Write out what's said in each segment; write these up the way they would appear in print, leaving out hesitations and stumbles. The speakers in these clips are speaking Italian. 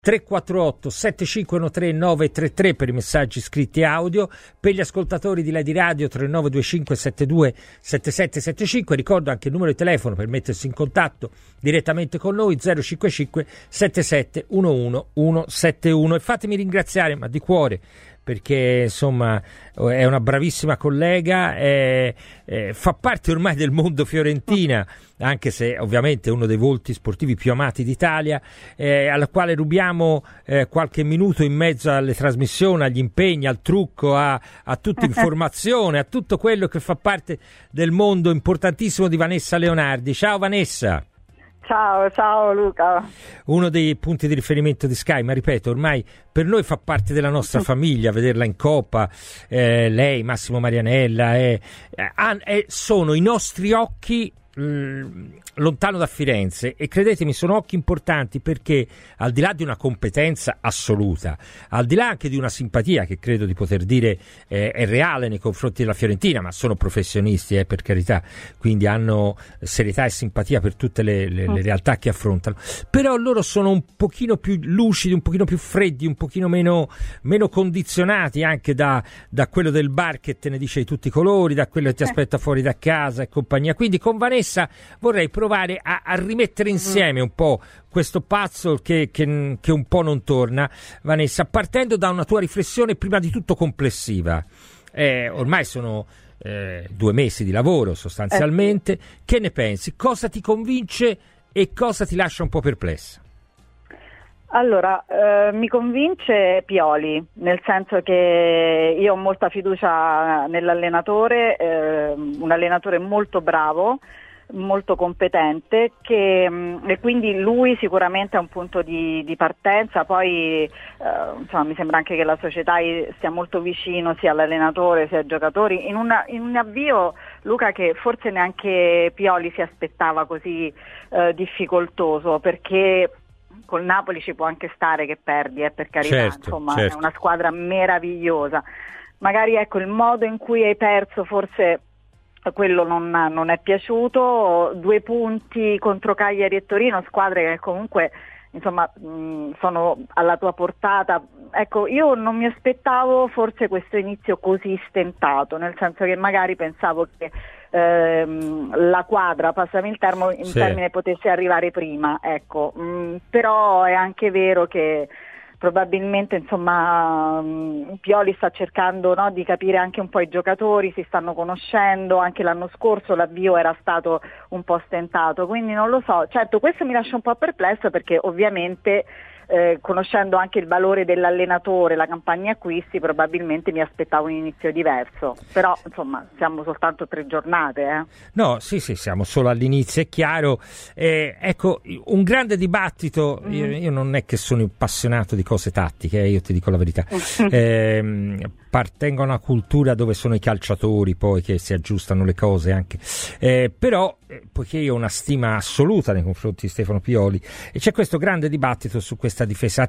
348 7513 933 per i messaggi scritti audio, per gli ascoltatori di Lady Radio 3925 72 7775. Ricordo anche il numero di telefono per mettersi in contatto direttamente con noi, 055 77 11 171. E fatemi ringraziare, ma di cuore, perché insomma è una bravissima collega, fa parte ormai del mondo Fiorentina, anche se ovviamente è uno dei volti sportivi più amati d'Italia, alla quale rubiamo qualche minuto in mezzo alle trasmissioni, agli impegni, al trucco, a tutta informazione, a tutto quello che fa parte del mondo importantissimo di Vanessa Leonardi. Ciao Vanessa. Ciao Luca. Uno dei punti di riferimento di Sky, ma ripeto, ormai per noi fa parte della nostra famiglia, vederla in Coppa, lei, Massimo Marianella, sono i nostri occhi lontano da Firenze, e credetemi sono occhi importanti, perché al di là di una competenza assoluta, al di là anche di una simpatia che credo di poter dire è reale nei confronti della Fiorentina, ma sono professionisti, per carità, quindi hanno serietà e simpatia per tutte le realtà che affrontano, però loro sono un pochino più lucidi, un pochino più freddi, un pochino meno condizionati anche da quello del bar che te ne dice di tutti i colori, da quello che ti aspetta fuori da casa e compagnia. Quindi con Vanessa vorrei provare a rimettere insieme un po' questo puzzle che un po' non torna, Vanessa, partendo da una tua riflessione prima di tutto complessiva. Ormai sono 2 mesi di lavoro sostanzialmente. Che ne pensi? Cosa ti convince e cosa ti lascia un po' perplessa? Allora, mi convince Pioli, nel senso che io ho molta fiducia nell'allenatore, un allenatore molto bravo, molto competente, e quindi lui sicuramente è un punto di partenza. Poi insomma, mi sembra anche che la società stia molto vicino sia all'allenatore sia ai giocatori, in un avvio, Luca, che forse neanche Pioli si aspettava così difficoltoso, perché col Napoli ci può anche stare che perdi, per carità, certo. È una squadra meravigliosa. Magari ecco il modo in cui hai perso, forse quello non è piaciuto. 2 punti contro Cagliari e Torino, squadre che comunque insomma sono alla tua portata. Ecco, io non mi aspettavo forse questo inizio così stentato, nel senso che magari pensavo che la quadra, passami il termine, potesse arrivare prima, ecco. Però è anche vero che probabilmente insomma Pioli sta cercando, no, di capire anche un po' i giocatori, si stanno conoscendo. Anche l'anno scorso l'avvio era stato un po' stentato, quindi non lo so. Certo, questo mi lascia un po' perplesso, perché ovviamente conoscendo anche il valore dell'allenatore, la campagna acquisti, probabilmente mi aspettavo un inizio diverso, però insomma siamo soltanto 3 giornate. No, sì, siamo solo all'inizio, è chiaro. Ecco, un grande dibattito. Io non è che sono appassionato di cose tattiche, io ti dico la verità. Appartengo a una cultura dove sono i calciatori poi che si aggiustano le cose anche, però poiché io ho una stima assoluta nei confronti di Stefano Pioli, e c'è questo grande dibattito su questa difesa a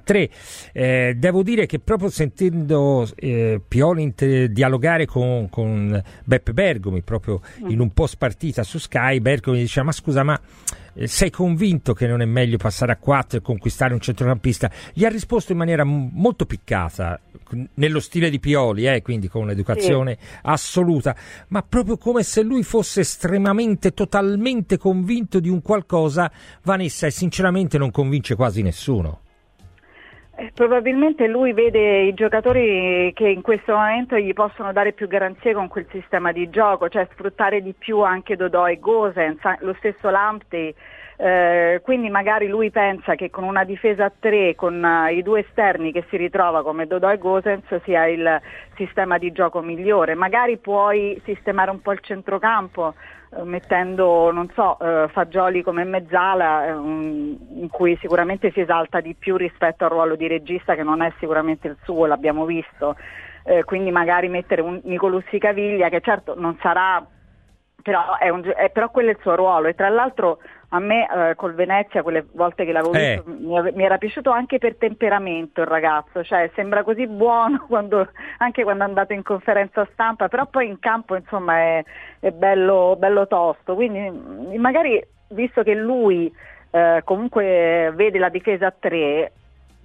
3. Devo dire che proprio sentendo Pioli dialogare con Beppe Bergomi proprio in un post partita su Sky, Bergomi diceva: ma scusa, ma sei convinto che non è meglio passare a 4 e conquistare un centrocampista? Gli ha risposto in maniera molto piccata, nello stile di Pioli, quindi con un'educazione assoluta, ma proprio come se lui fosse estremamente, totalmente convinto di un qualcosa, Vanessa, e sinceramente non convince quasi nessuno. Probabilmente lui vede i giocatori che in questo momento gli possono dare più garanzie con quel sistema di gioco, cioè sfruttare di più anche Dodò e Gosens, lo stesso Lamptey. Quindi magari lui pensa che con una difesa a 3, con i 2 esterni che si ritrova come Dodò e Gosens, sia il sistema di gioco migliore. Magari puoi sistemare un po' il centrocampo, mettendo, non so, Fagioli come mezzala, in cui sicuramente si esalta di più rispetto al ruolo di regista, che non è sicuramente il suo, l'abbiamo visto. Quindi magari mettere un Nicolussi Caviglia, che certo non sarà, però però quello è il suo ruolo. E tra l'altro a me col Venezia, quelle volte che l'avevo visto, mi era piaciuto anche per temperamento il ragazzo, cioè sembra così buono anche quando è andato in conferenza stampa, però poi in campo insomma è bello tosto. Quindi magari, visto che lui comunque vede la difesa a 3,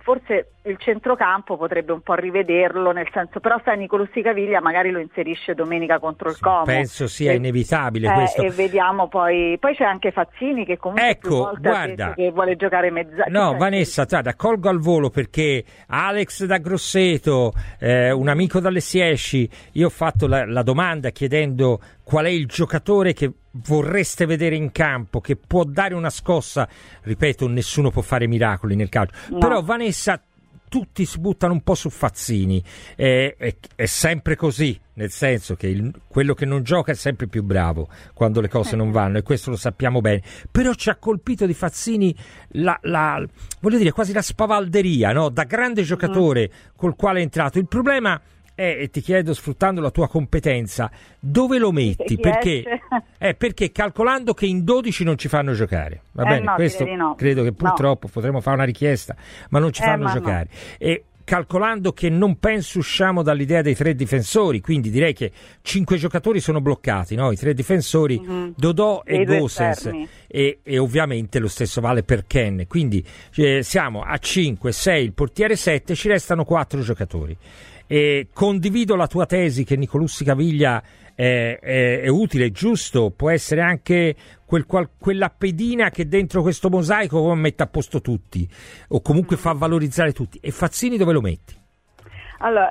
forse il centrocampo potrebbe un po' rivederlo, nel senso, però sai, Nicolussi Caviglia magari lo inserisce domenica contro il Como. Penso sia inevitabile questo. E vediamo poi c'è anche Fazzini che comunque più volte ha detto che vuole giocare mezzala. No, Vanessa, accolgo al volo perché Alex da Grosseto, un amico dalle Siesci, io ho fatto la domanda chiedendo qual è il giocatore che vorreste vedere in campo, che può dare una scossa. Ripeto, nessuno può fare miracoli nel calcio, no. Però Vanessa, tutti si buttano un po' su Fazzini, è sempre così, nel senso che quello che non gioca è sempre più bravo quando le cose non vanno, e questo lo sappiamo bene. Però ci ha colpito di Fazzini voglio dire, quasi la spavalderia, no? Da grande giocatore col quale è entrato. Il problema è, e ti chiedo, sfruttando la tua competenza, dove lo metti? Perché calcolando che in 12 non ci fanno giocare, va bene? No, questo no. credo che purtroppo potremo fare una richiesta, ma non ci fanno giocare. No. E calcolando che non penso usciamo dall'idea dei 3 difensori, quindi direi che 5 giocatori sono bloccati, no? I 3 difensori, Dodò e Gosens, e ovviamente lo stesso vale per Ken, quindi siamo a 5, 6, il portiere 7, ci restano 4 giocatori. E condivido la tua tesi che Nicolussi Caviglia è utile, giusto, può essere anche quella pedina che dentro questo mosaico mette a posto tutti, o comunque fa valorizzare tutti. E Fazzini dove lo metti? Allora,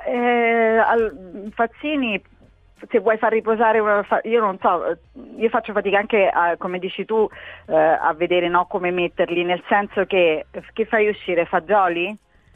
Fazzini, se vuoi far riposare io non so, io faccio fatica anche come dici tu a vedere, no, come metterli, nel senso che fai uscire Fagioli?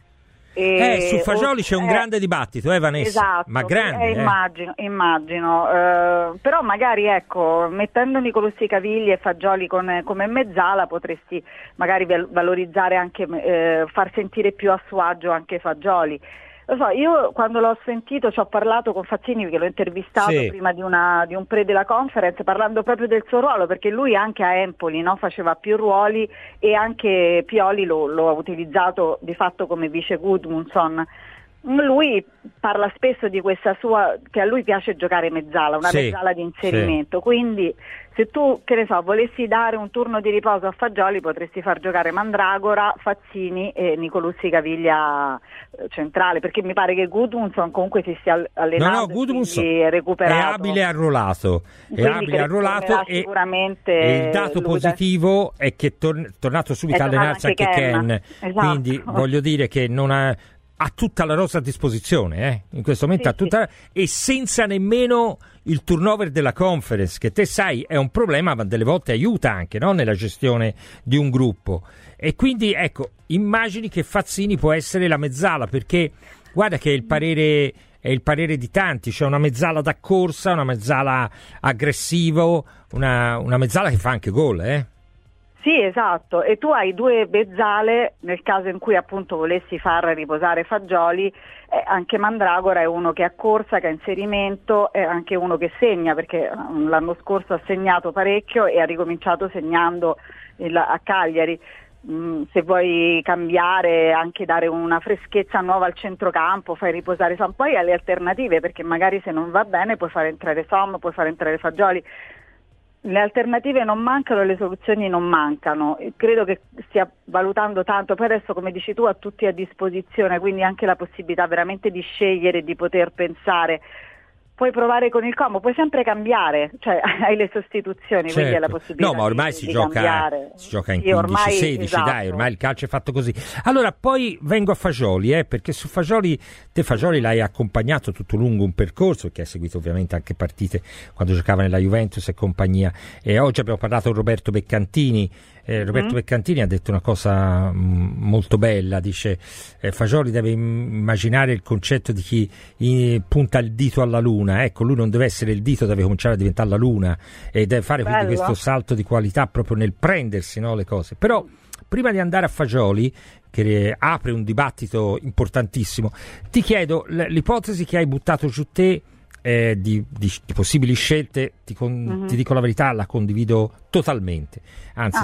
Su Fagioli c'è un grande dibattito, Vanessa? Esatto, ma grande. Immagino. Però magari, ecco, mettendo Nicolussi Caviglia e Fagioli come mezzala potresti magari valorizzare anche, far sentire più a suo agio anche Fagioli. Lo so, io quando l'ho sentito ci ho parlato con Fazzini, perché l'ho intervistato prima di un pre della conference, parlando proprio del suo ruolo, perché lui anche a Empoli, no, faceva più ruoli, e anche Pioli lo ha utilizzato di fatto come vice Gudmundsson. Lui parla spesso di questa sua, che a lui piace giocare mezzala, una mezzala di inserimento, quindi se tu, che ne so, volessi dare un turno di riposo a Fagioli, potresti far giocare Mandragora, Fazzini e Nicolussi Caviglia centrale, perché mi pare che Gudmundsson comunque si stia allenando. No, Gudmundsson è recuperato, è abile arrollato, sicuramente, e il dato positivo è che è tornato subito a allenarsi anche Ken. Esatto. Quindi voglio dire che ha tutta la rosa a disposizione, in questo momento ha tutta, e senza nemmeno il turnover della conference, che te sai è un problema, ma delle volte aiuta anche, no? Nella gestione di un gruppo. E quindi ecco, immagini che Fazzini può essere la mezzala, perché guarda che è il parere di tanti, cioè una mezzala da corsa, una mezzala aggressivo, una mezzala che fa anche gol, Sì, esatto, e tu hai 2 mezzale nel caso in cui appunto volessi far riposare Fagioli, anche Mandragora è uno che ha corsa, che ha inserimento, è anche uno che segna, perché l'anno scorso ha segnato parecchio e ha ricominciato segnando a Cagliari. Se vuoi cambiare, anche dare una freschezza nuova al centrocampo, fai riposare Som, poi hai le alternative, perché magari se non va bene puoi fare entrare Som, puoi fare entrare Fagioli. Le alternative non mancano, le soluzioni non mancano, credo che stia valutando tanto, poi adesso come dici tu ha tutti a disposizione, quindi anche la possibilità veramente di scegliere, di poter pensare. Puoi provare con il Como, puoi sempre cambiare, cioè hai le sostituzioni, quindi hai la possibilità. No, ma ormai si gioca in 15-16, esatto. Dai, ormai il calcio è fatto così. Allora, poi vengo a Fagioli, perché su Fagioli l'hai accompagnato tutto lungo un percorso, che ha seguito ovviamente anche partite quando giocava nella Juventus e compagnia. E oggi abbiamo parlato con Roberto Beccantini. Roberto Beccantini ha detto una cosa molto bella, dice Fagioli deve immaginare il concetto di chi punta il dito alla luna, ecco, lui non deve essere il dito, deve cominciare a diventare la luna e deve fare quindi questo salto di qualità proprio nel prendersi, no, le cose. Però prima di andare a Fagioli, che apre un dibattito importantissimo, ti chiedo l'ipotesi che hai buttato giù te, di possibili scelte, ti dico la verità, la condivido totalmente, anzi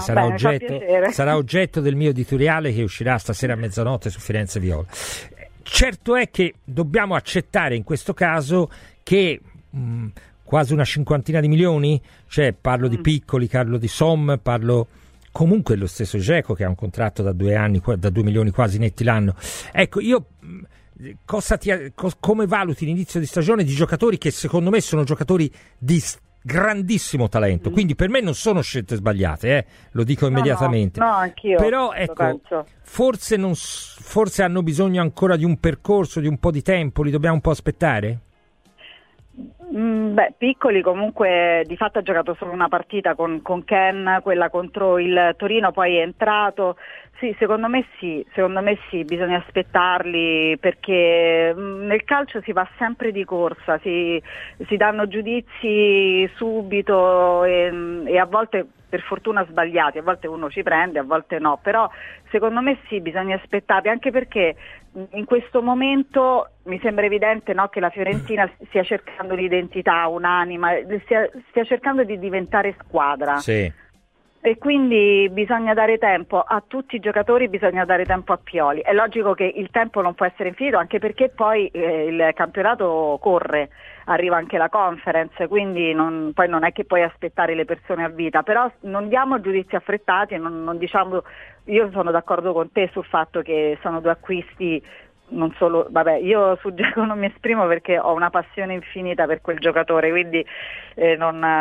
sarà oggetto del mio editoriale che uscirà stasera a mezzanotte su Firenze Viola. Certo è che dobbiamo accettare in questo caso che quasi una 50 di milioni, cioè parlo di Piccoli, parlo di Som, parlo comunque lo stesso Dzeko che ha un contratto da 2 anni, da 2 milioni quasi netti l'anno. Ecco, io come valuti l'inizio di stagione di giocatori che secondo me sono giocatori di grandissimo talento, quindi per me non sono scelte sbagliate, lo dico immediatamente. No, anch'io. Però ecco, forse hanno bisogno ancora di un percorso, di un po' di tempo, li dobbiamo un po' aspettare? Piccoli comunque di fatto ha giocato solo una partita con Ken, quella contro il Torino, poi è entrato. Sì, secondo me sì, bisogna aspettarli, perché nel calcio si va sempre di corsa, si danno giudizi subito e a volte per fortuna sbagliati, a volte uno ci prende, a volte no, però secondo me sì, bisogna aspettarli, anche perché in questo momento mi sembra evidente, no, che la Fiorentina stia cercando l'identità, un'anima, stia cercando di diventare squadra. Sì. E quindi bisogna dare tempo a tutti i giocatori, bisogna dare tempo a Pioli. È logico che il tempo non può essere infinito, anche perché poi il campionato corre, arriva anche la Conference, quindi poi non è che puoi aspettare le persone a vita, però non diamo giudizi affrettati, non diciamo. Io sono d'accordo con te sul fatto che sono 2 acquisti. Non solo, io su Dzeko non mi esprimo perché ho una passione infinita per quel giocatore, quindi ce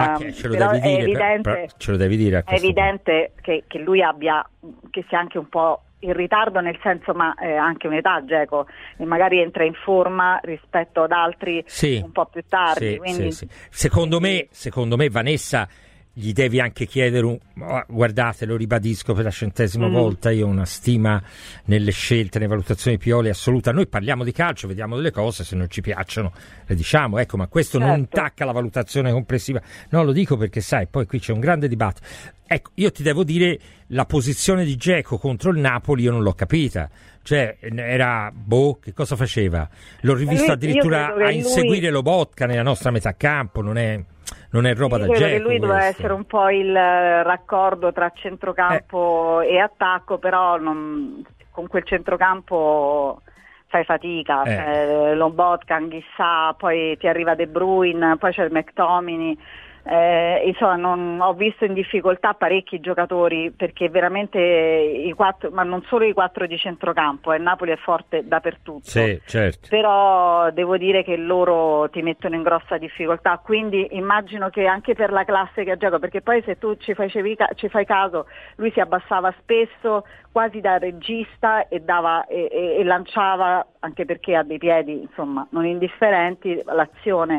lo devi dire. È evidente che lui che sia anche un po' in ritardo, nel senso, ma anche un'età, Dzeko, e magari entra in forma rispetto ad altri un po' più tardi. Quindi. Sì. Secondo me, Vanessa, gli devi anche chiedere guardate, lo ribadisco per la 100ª volta, io ho una stima nelle scelte, nelle valutazioni di Pioli assoluta. Noi parliamo di calcio, vediamo delle cose, se non ci piacciono le diciamo, ecco, ma questo non intacca la valutazione complessiva. No, lo dico perché sai, poi qui c'è un grande dibattito. Ecco, io ti devo dire, la posizione di Dzeko contro il Napoli io non l'ho capita, cioè era che cosa faceva? L'ho rivisto addirittura a inseguire Lobotka nella nostra metà campo, non è roba da Dzeko. Che lui doveva essere un po' il raccordo tra centrocampo e attacco, però con quel centrocampo fai fatica. Lobotka, Anghissà, poi ti arriva De Bruyne, poi c'è il McTominay. Insomma, ho visto in difficoltà parecchi giocatori, perché veramente i 4, ma non solo i 4 di centrocampo, il Napoli è forte dappertutto. Sì, certo. Però devo dire che loro ti mettono in grossa difficoltà, quindi immagino che anche per la classe che ha giocato, perché poi se tu ci fai caso, lui si abbassava spesso quasi da regista e lanciava, anche perché ha dei piedi insomma non indifferenti, l'azione.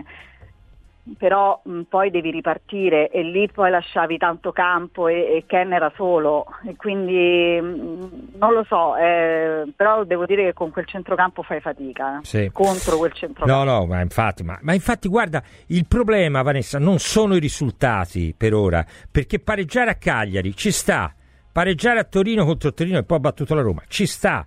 Però poi devi ripartire e lì poi lasciavi tanto campo e Ken era solo, e quindi non lo so, però devo dire che con quel centrocampo fai fatica contro quel centrocampo. No, ma infatti guarda, il problema, Vanessa, non sono i risultati per ora, perché pareggiare a Cagliari ci sta, pareggiare a Torino contro Torino e poi ha battuto la Roma ci sta.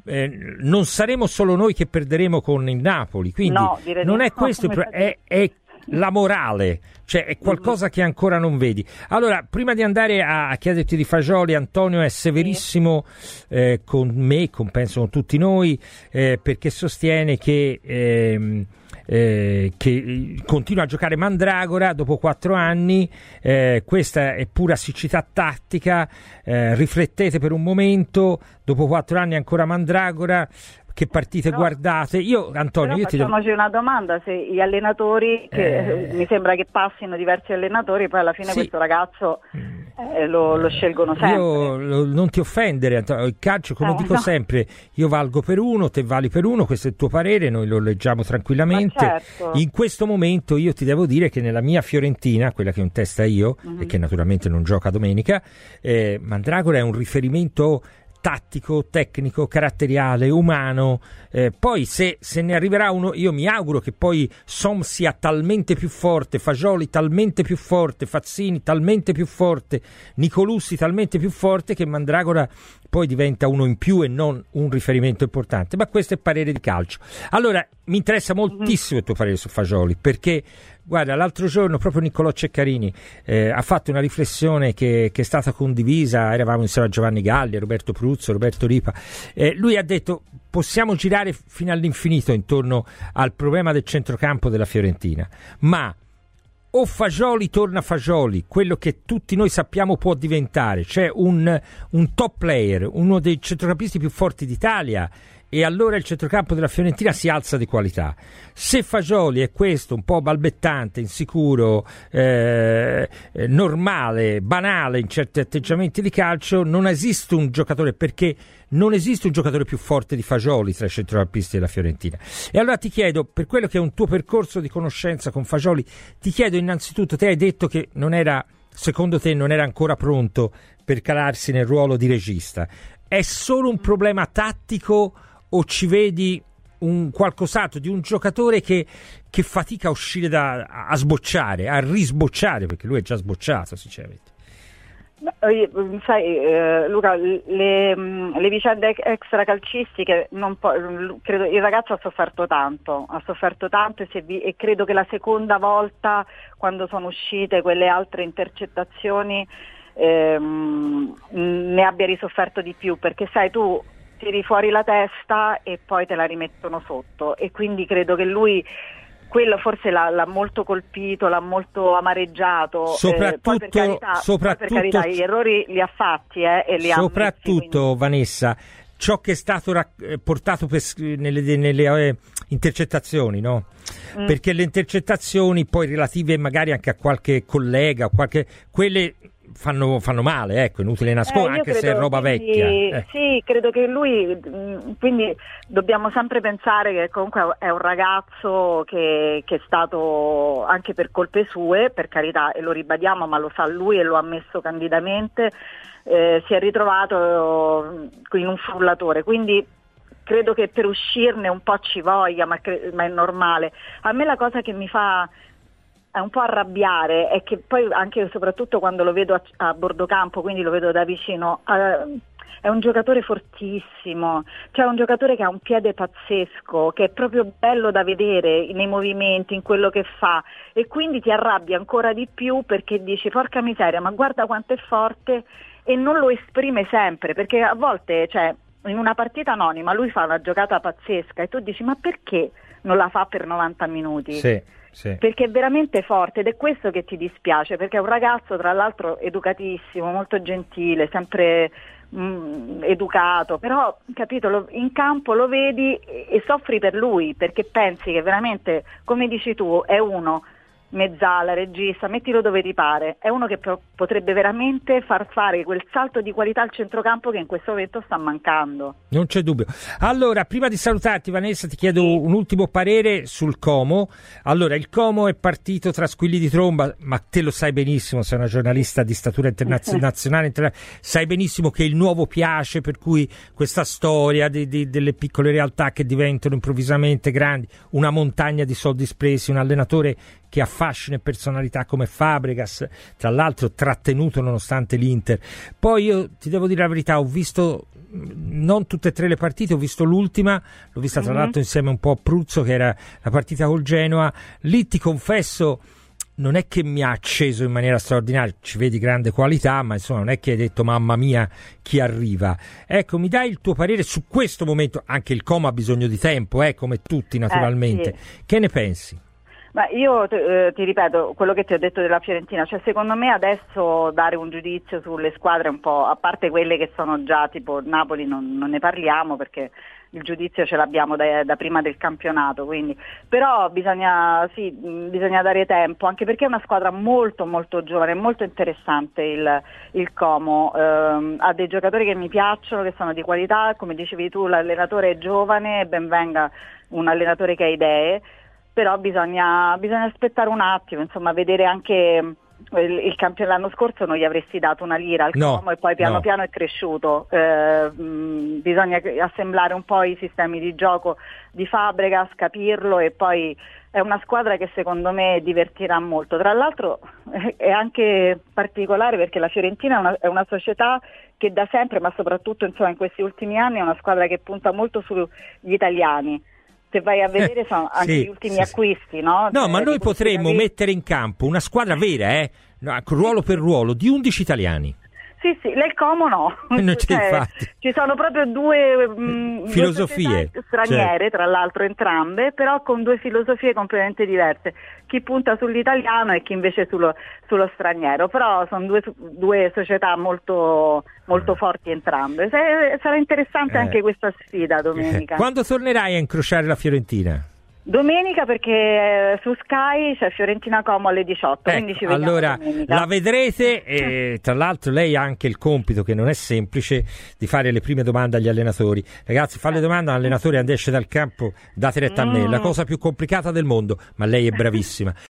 Non saremo solo noi che perderemo con il Napoli, quindi non è questo il problema, è la morale, cioè è qualcosa che ancora non vedi. Allora, prima di andare a chiederti di Fagioli, Antonio è severissimo con me, penso con tutti noi, perché sostiene che continua a giocare Mandragora dopo 4 anni, questa è pura siccità tattica, riflettete per un momento, dopo 4 anni ancora Mandragora, che partite guardate? Antonio, io facciamoci una domanda, se gli allenatori, che mi sembra che passino diversi allenatori, poi alla fine questo ragazzo lo scelgono sempre. Non ti offendere, Antonio, il calcio, come dico sempre, io valgo per uno, te vali per uno, questo è il tuo parere, noi lo leggiamo tranquillamente. Certo. In questo momento io ti devo dire che nella mia Fiorentina, quella che ho in testa io, e che naturalmente non gioca domenica, Mandragora è un riferimento tattico, tecnico, caratteriale, umano. Poi se ne arriverà uno, io mi auguro che poi Som sia talmente più forte, Fagioli talmente più forte, Fazzini talmente più forte, Nicolussi talmente più forte, che Mandragora poi diventa uno in più e non un riferimento importante. Ma questo è parere di calcio. Allora, mi interessa moltissimo il tuo parere su Fagioli, perché guarda, l'altro giorno proprio Niccolò Ceccarini ha fatto una riflessione che è stata condivisa, eravamo insieme a Giovanni Galli, Roberto Pruzzo, Roberto Ripa, lui ha detto: possiamo girare fino all'infinito intorno al problema del centrocampo della Fiorentina, ma o Fagioli torna Fagioli, quello che tutti noi sappiamo può diventare, cioè un top player, uno dei centrocampisti più forti d'Italia, e allora il centrocampo della Fiorentina si alza di qualità. Se Fagioli è questo, un po' balbettante, insicuro, normale, banale in certi atteggiamenti di calcio, non esiste un giocatore, perché non esiste un giocatore più forte di Fagioli tra i centrocampisti della Fiorentina. E allora ti chiedo, per quello che è un tuo percorso di conoscenza con Fagioli, ti chiedo innanzitutto, te hai detto che secondo te non era ancora pronto per calarsi nel ruolo di regista. È solo un problema tattico o ci vedi un qualcos'altro di un giocatore che fatica a uscire a sbocciare, a risbocciare, perché lui è già sbocciato sinceramente? Sai, Luca, le vicende extracalcistiche credo il ragazzo ha sofferto tanto e credo che la seconda volta, quando sono uscite quelle altre intercettazioni, ne abbia risofferto di più, perché sai, tu tiri fuori la testa e poi te la rimettono sotto, e quindi credo che lui quello forse l'ha molto colpito, l'ha molto amareggiato. Soprattutto, per carità, gli errori li ha fatti e li ha soprattutto ammessi, Vanessa, ciò che è stato portato nelle intercettazioni, no? Perché le intercettazioni poi relative magari anche a qualche collega, quelle fanno male, ecco, inutile nascondere, anche se è roba vecchia. Sì, credo che lui, quindi dobbiamo sempre pensare che comunque è un ragazzo che è stato, anche per colpe sue, per carità, e lo ribadiamo, ma lo sa lui e lo ha ammesso candidamente, si è ritrovato in un frullatore, quindi credo che per uscirne un po' ci voglia, ma è normale. A me la cosa che mi fa un po' arrabbiare è che poi, anche e soprattutto quando lo vedo a bordo campo, quindi lo vedo da vicino, è un giocatore fortissimo, cioè un giocatore che ha un piede pazzesco, che è proprio bello da vedere nei movimenti, in quello che fa, e quindi ti arrabbia ancora di più perché dici porca miseria, ma guarda quanto è forte, e non lo esprime sempre, perché a volte, cioè, in una partita anonima lui fa una giocata pazzesca e tu dici ma perché non la fa per 90 minuti? Sì. Perché è veramente forte, ed è questo che ti dispiace, perché è un ragazzo tra l'altro educatissimo, molto gentile, sempre educato, però capito, in campo lo vedi e soffri per lui, perché pensi che veramente, come dici tu, è uno mezzala, regista, mettilo dove ti pare, è uno che potrebbe veramente far fare quel salto di qualità al centrocampo che in questo momento sta mancando. Non c'è dubbio. Allora, prima di salutarti, Vanessa, ti chiedo un ultimo parere sul Como. Allora, il Como è partito tra squilli di tromba, ma te lo sai benissimo, sei una giornalista di statura internazionale, sai benissimo che il nuovo piace, per cui questa storia delle piccole realtà che diventano improvvisamente grandi, una montagna di soldi spesi, un allenatore che affascina e personalità come Fabregas, tra l'altro trattenuto nonostante l'Inter. Poi io ti devo dire la verità, ho visto non tutte e tre le partite, ho visto l'ultima, l'ho vista tra l'altro insieme un po' a Pruzzo, che era la partita col Genoa. Lì ti confesso, non è che mi ha acceso in maniera straordinaria, ci vedi grande qualità, ma insomma non è che hai detto mamma mia chi arriva. Ecco, mi dai il tuo parere su questo momento? Anche il Como ha bisogno di tempo, come tutti naturalmente. Sì. Che ne pensi? Ma io ti ripeto quello che ti ho detto della Fiorentina, cioè secondo me adesso dare un giudizio sulle squadre un po', a parte quelle che sono già tipo Napoli non ne parliamo, perché il giudizio ce l'abbiamo da prima del campionato, quindi però bisogna dare tempo, anche perché è una squadra molto molto giovane, molto interessante il Como, ha dei giocatori che mi piacciono, che sono di qualità, come dicevi tu l'allenatore è giovane, ben venga un allenatore che ha idee, però bisogna aspettare un attimo, insomma, vedere anche il campionato. L'anno scorso non gli avresti dato una lira al Como e poi piano piano è cresciuto. Bisogna assemblare un po' i sistemi di gioco di Fabregas, capirlo, e poi è una squadra che secondo me divertirà molto. Tra l'altro è anche particolare perché la Fiorentina è una società che da sempre, ma soprattutto insomma in questi ultimi anni, è una squadra che punta molto sugli italiani. Se vai a vedere sono anche gli ultimi acquisti, no? No, ma noi potremmo mettere in campo una squadra vera, ruolo per ruolo, di 11 italiani. Sì, nel Como no. Non c'è, ci sono proprio due filosofie straniere, tra l'altro entrambe, però con due filosofie completamente diverse. Chi punta sull'italiano e chi invece sullo straniero, però sono due società molto forti entrambe. Sarà interessante anche questa sfida domenica. Quando tornerai a incrociare la Fiorentina? Domenica, perché su Sky c'è Fiorentina Como alle 18, quindi ci vediamo allora domenica. La vedrete e tra l'altro lei ha anche il compito, che non è semplice, di fare le prime domande agli allenatori. Ragazzi, fare le domande all'allenatore quando esce dal campo, date retta a me, la cosa più complicata del mondo, ma lei è bravissima.